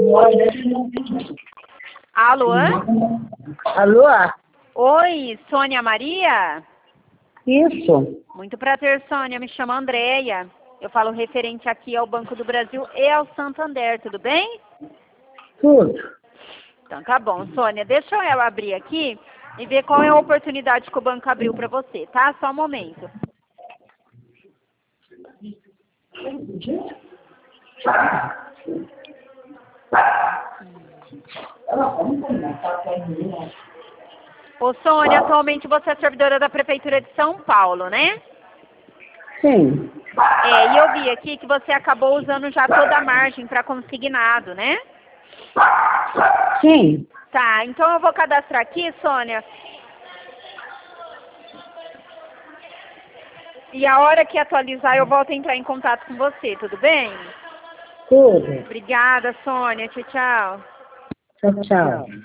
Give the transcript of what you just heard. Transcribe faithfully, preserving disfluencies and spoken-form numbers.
Alô? Alô? Oi, Sônia Maria? Isso. Muito prazer, Sônia. Me chamo Andréia. Eu falo referente aqui ao Banco do Brasil e ao Santander, tudo bem? Tudo. Então tá bom, Sônia. Deixa eu abrir aqui e ver qual é a oportunidade que o banco abriu para você, tá? Só um momento. Ô, Sônia, atualmente você é servidora da Prefeitura de São Paulo, né? Sim. É, e eu vi aqui que você acabou usando já toda a margem para consignado, né? Sim. Tá, então eu vou cadastrar aqui, Sônia. E a hora que atualizar eu volto a entrar em contato com você, tudo bem? Tudo. Obrigada, Sônia. Tchau, tchau. Tchau, tchau.